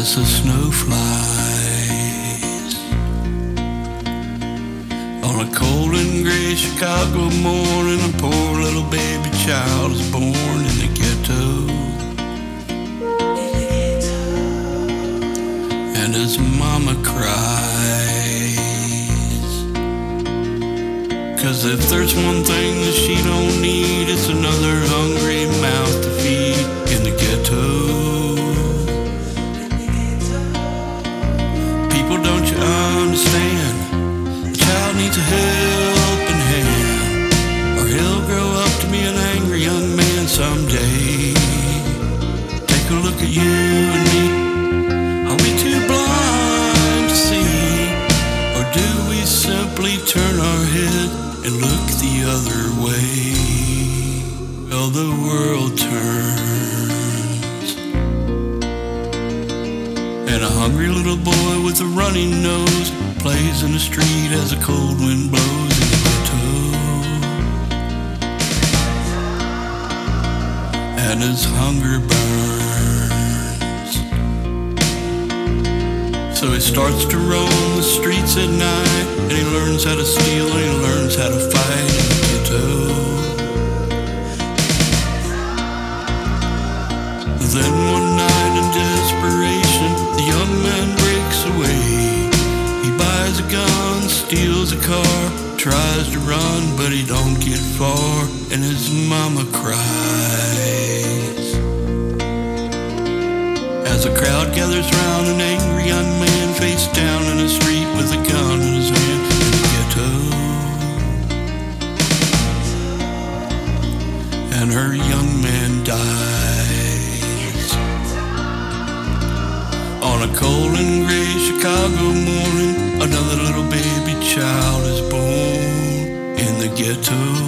as the snow flies. On a cold and gray Chicago morning, a poor little baby child is born in the ghetto. And his mama cries, 'cause if there's one thing that she don't need, it's another hungry mouth to feed in the ghetto. People, don't you understand? A child needs a helping hand, or he'll grow up to be an angry young man someday. Take a look at you and me. Are we too blind to see, or do we simply turn our head and look the other way? Well, the world turns, and a hungry little boy with a runny nose plays in the street as a cold wind blows in the ghetto. And his hunger burns, so he starts to roam the streets at night, and he learns how to steal and he learns how to fight in the ghetto. Then one night in desperation, the young man breaks away. He buys a gun, steals a car, tries to run, but he don't get far, and his mama cries. As a crowd gathers round, an angry young man face down in the street with a gun in his hand in the ghetto. And her young man dies. On a cold and gray Chicago morning, another little baby child is born in the ghetto.